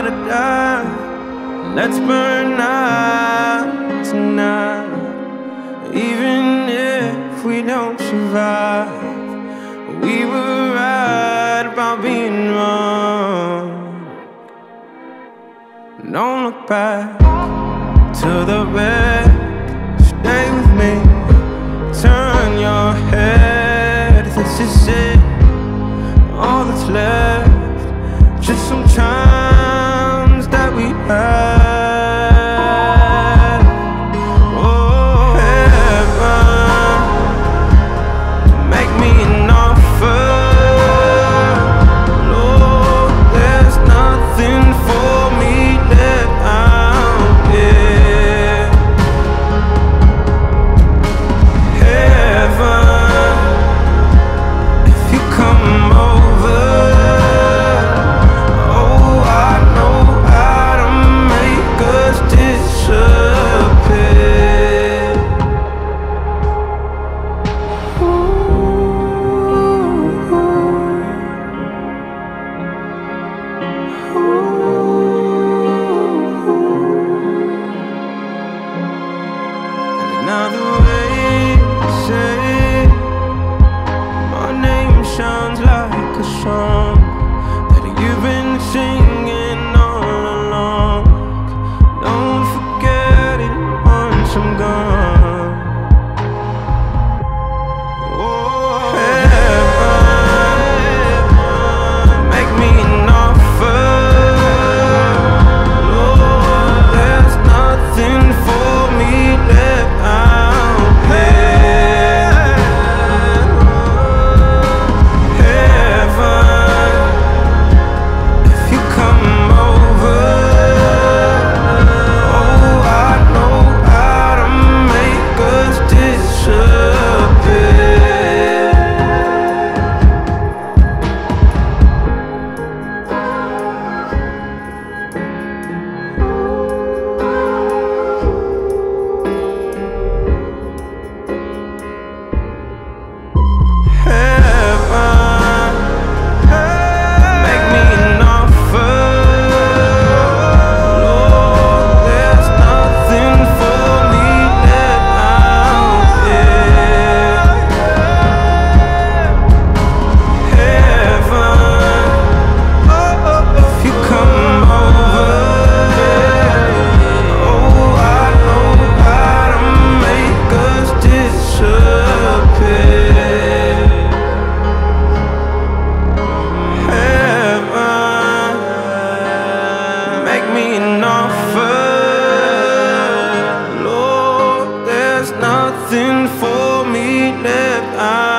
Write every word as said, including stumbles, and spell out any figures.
to die. Let's burn out tonight. Even if we don't survive, we were right about being wrong. Don't look back to the red. Stay with me. Turn your head. This is it. All that's left. Just some times that we had. Now the way you say my name sounds like a song that you've been singing all along. Don't forget it once I'm gone. Oh, heaven, make me an offer. Lord, there's nothing for me left. Make me an offer, Lord, there's nothing for me left. I